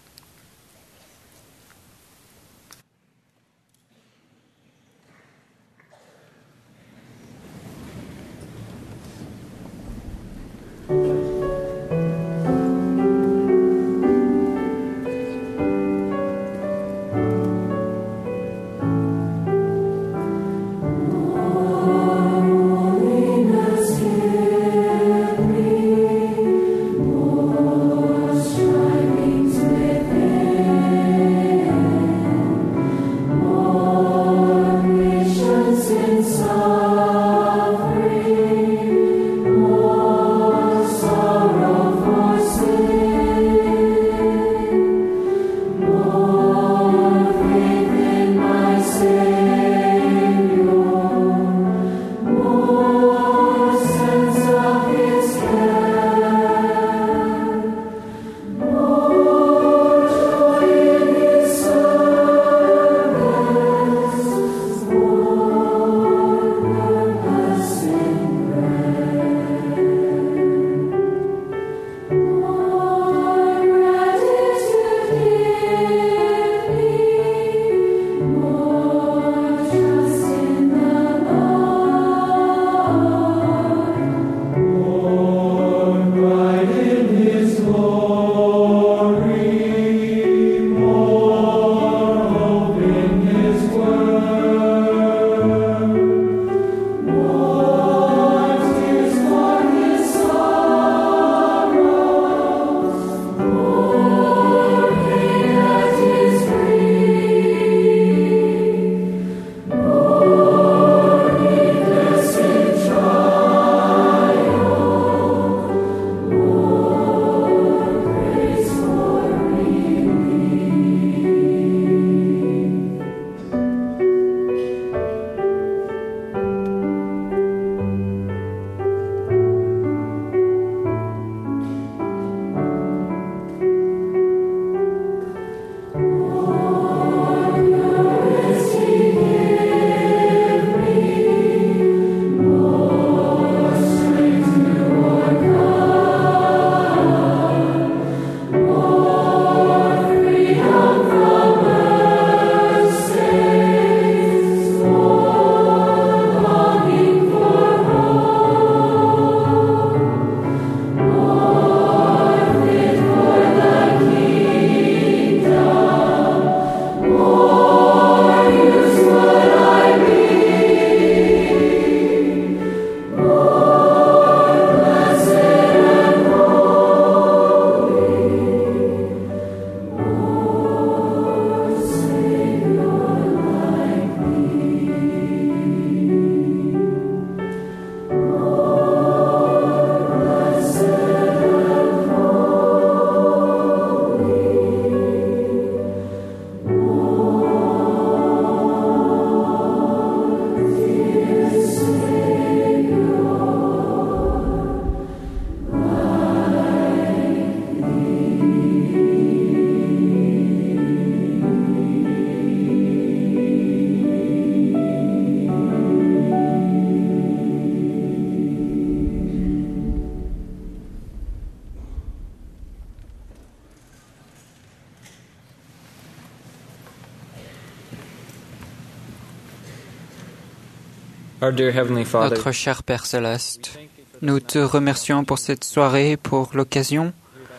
Notre cher Père Céleste, nous te remercions pour cette soirée, pour l'occasion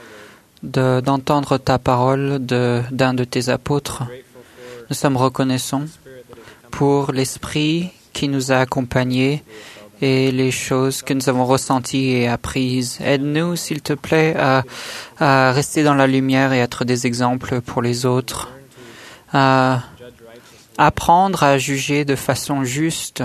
de, d'entendre ta parole de, d'un de tes apôtres. Nous sommes reconnaissants pour l'Esprit qui nous a accompagnés et les choses que nous avons ressenties et apprises. Aide-nous, s'il te plaît, à, à rester dans la lumière et être des exemples pour les autres, à apprendre à juger de façon juste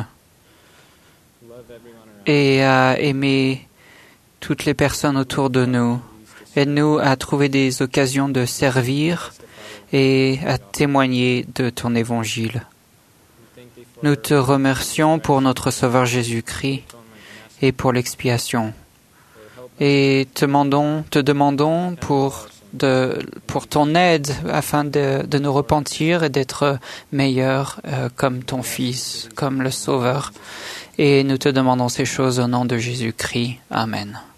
et à aimer toutes les personnes autour de nous. Aide-nous à trouver des occasions de servir et à témoigner de ton évangile. Nous te remercions pour notre Sauveur Jésus-Christ et pour l'expiation. Et te demandons, te demandons pour, de, pour ton aide afin de, de nous repentir et d'être meilleurs euh, comme ton Fils, comme le Sauveur. Et nous te demandons ces choses au nom de Jésus-Christ. Amen.